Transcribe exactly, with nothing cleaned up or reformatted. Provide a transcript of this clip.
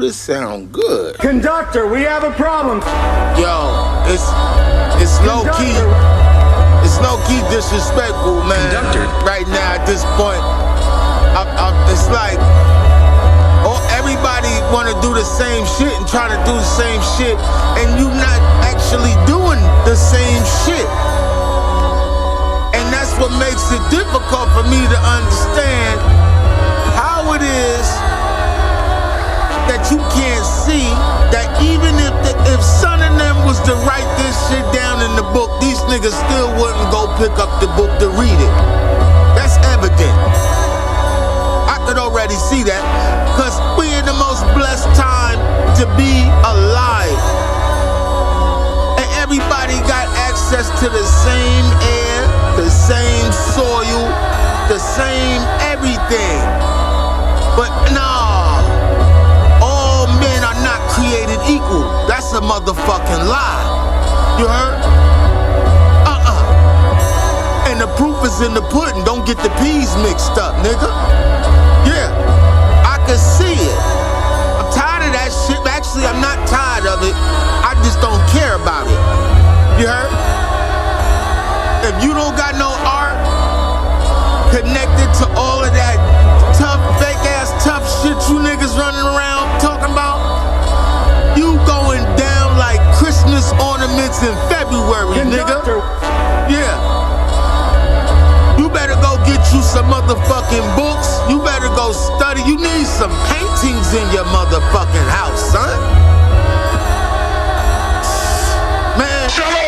this sound good. Conductor, we have a problem. Yo, it's it's low key. It's low key disrespectful, man. Conductor. Right now at this point, I, I, it's like, oh, everybody want to do the same shit and try to do the same shit, and you not actually doing the same shit. And that's what makes it difficult for me to understand how it is that you can't see that even if the, if Son of them was to write this shit down in the book, these niggas still wouldn't go pick up the book to read it. That's evident. I could already see that, because we in the most blessed time to be alive. And everybody got access to the same air, the same soil, the same everything. But nah, all men are not created equal. That's a motherfucking lie. You heard? Uh-uh. And the proof is in the pudding. Don't get the peas mixed up, nigga. Yeah, I can see it. I'm tired of that shit. Actually, I'm not tired of it. I just don't care about it. You heard? If you don't got no art connected to all of that tough, fake ass tough shit you niggas running around talking about, you going down like Christmas ornaments in February, Conductor. nigga. Yeah. You better go get you some motherfucking books. You better go study. You need some paintings in your motherfucking house, son. Man.